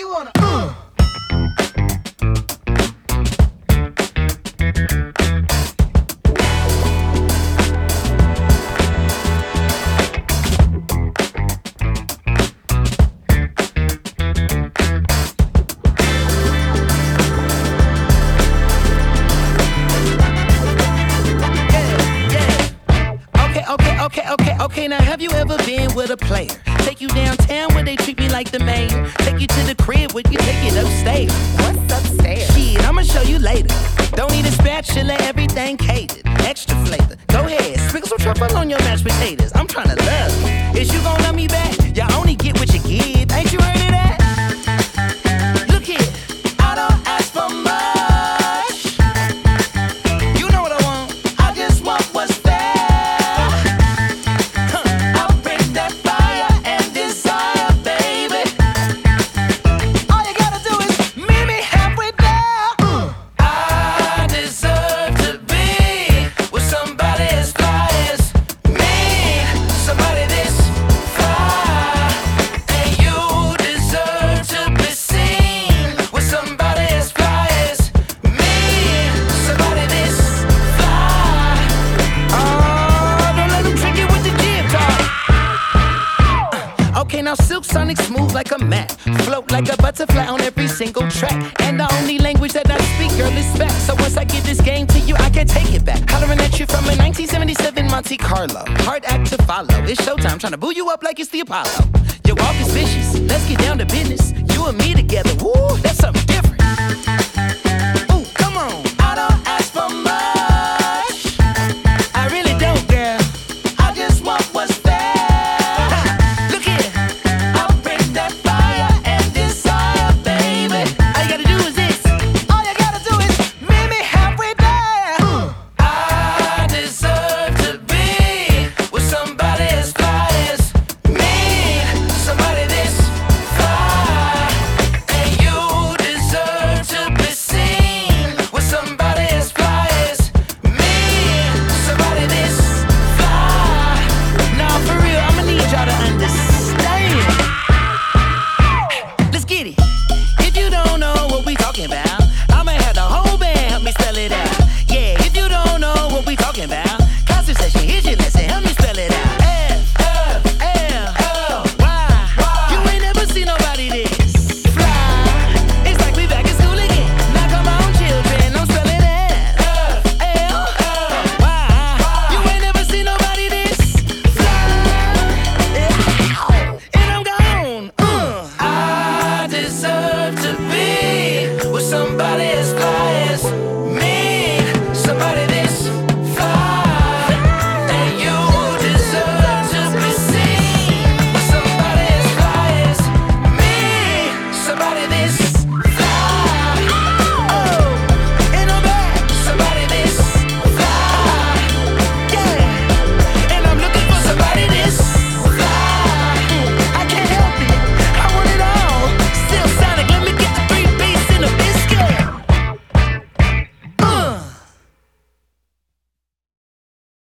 you wanna? Okay, now have you ever been with a player? Take you downtown where they treat me like the mayor. Take you to the crib where you take it upstairs. What's upstairs? Shit, I'ma show you later. Don't need a spatula, everything catered. Extra flavor. Go ahead, sprinkle some truffle on your mashed potatoes. I'm tryna love you. Is you gon' love me back? You only get what you give. Ain't you heard of that? Look here, I don't ask for much. You know what I want. I just want what's fair. Okay, now Silk Sonic smooth like a mat. Float like a butterfly on every single track. And the only language that I speak, girl, is back. So once I give this game to you, I can't take it back. Hollering at you from a 1977 Monte Carlo. Hard act to follow. It's showtime, trying to boo you up like it's the Apollo. Your walk is vicious. Let's get down to business.